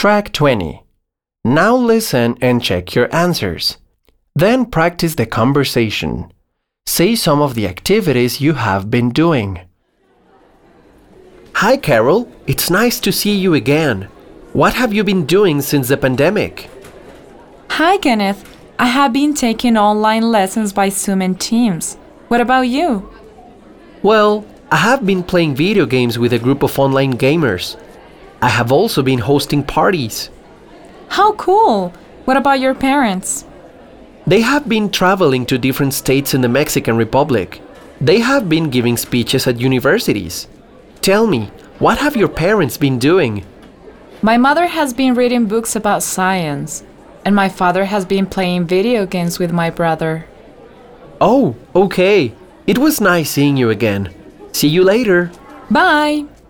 Track 20. Now listen and check your answers. Then practice the conversation. Say some of the activities you have been doing. Hi Carol, it's nice to see you again. What have you been doing since the pandemic? Hi, Kenneth. I have been taking online lessons by Zoom and Teams. What about you? Well, I have been playing video games with a group of online gamers. I have also been hosting parties. How cool! What about your parents? They have been traveling to different states in the Mexican Republic. They have been giving speeches at universities. Tell me, what have your parents been doing? My mother has been reading books about science, and my father has been playing video games with my brother. Oh, okay. It was nice seeing you again. See you later. Bye!